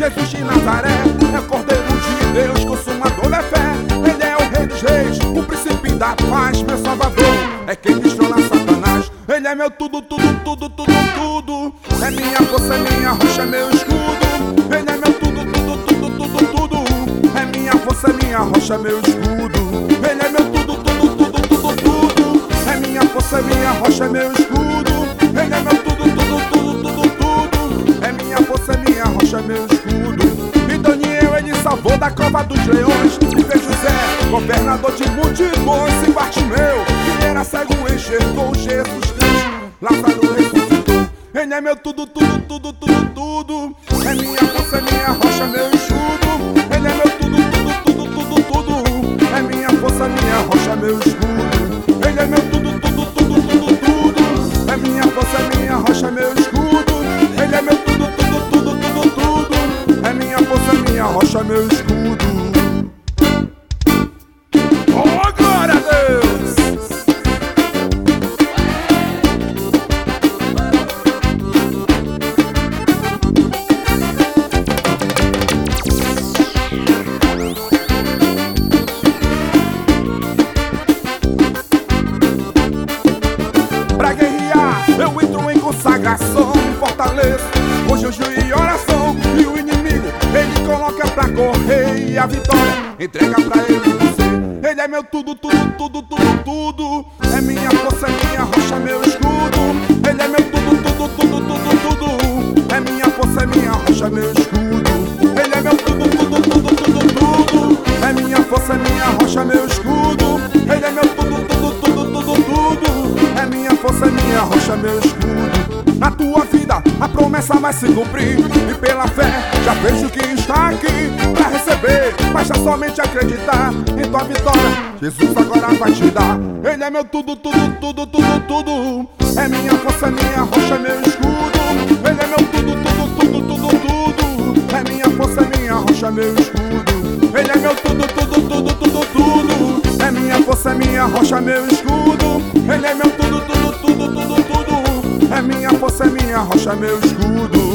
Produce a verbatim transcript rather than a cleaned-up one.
Jesus de Nazaré é o Cordeiro de Deus, consumador da fé. Ele é o Rei dos Reis, o Príncipe da paz, meu Salvador, é quem destrona Satanás. Ele é meu tudo, tudo, tudo, tudo, tudo. É minha força, é minha rocha, é meu escudo. Ele é meu tudo, tudo, tudo, tudo, tudo. É minha força, é minha rocha, é meu escudo. Ele é meu tudo, tudo, tudo, tudo, tudo. É minha força, é minha rocha, é meu escudo. Ele é meu tudo, tudo, tudo, tudo, tudo. É minha força, é minha rocha, é meu escudo. E Daniel ele salvou da cova dos leões. E fez José, governador de multidões. E Bartimeu, que era cego, enxergou Jesus Cristo. Lázaro ressuscitou. Ele é meu tudo, tudo, tudo, tudo, tudo. É minha força, é minha rocha, meu escudo. Ele é meu tudo, tudo, tudo, tudo, tudo. É minha força, minha rocha, meu escudo. Ele é meu tudo, tudo, tudo, tudo, tudo. É minha força, minha rocha, meu escudo. Ele é meu tudo, tudo, tudo, tudo, tudo. É minha força, minha rocha, meu escudo. Oh, glória a Deus! Pra guerrear, eu entro em consagração, fortaleço com jejum e oração. E o inimigo, ele coloca pra correr. E a vitória, entrega pra ele você. Ele é meu tudo, tudo, tudo, tudo, tudo. É minha força, é minha rocha, meu escudo. Ele é meu tudo, tudo, tudo, tudo, tudo. É minha força, é minha rocha, meu escudo. Ele é meu tudo, tudo, tudo, tudo, tudo. É minha força, é minha rocha, meu escudo. Ele é meu tudo, tudo, tudo, tudo, tudo. É minha força, é minha rocha, meu escudo. Na tua vida a promessa vai se cumprir. E pela fé já vejo que está aqui pra receber. Basta somente acreditar em tua vitória, Jesus agora vai te dar. Ele é meu tudo, tudo, tudo, tudo, tudo. É minha força, é minha rocha, meu escudo. Ele é meu tudo, tudo, tudo, tudo, tudo. É minha força, é minha rocha, meu escudo. Ele é meu tudo, tudo, tudo, tudo, tudo. É minha força, é minha rocha, meu escudo. Ele é meu tudo, tudo, tudo, tudo, tudo. É minha força, é minha rocha, meu escudo.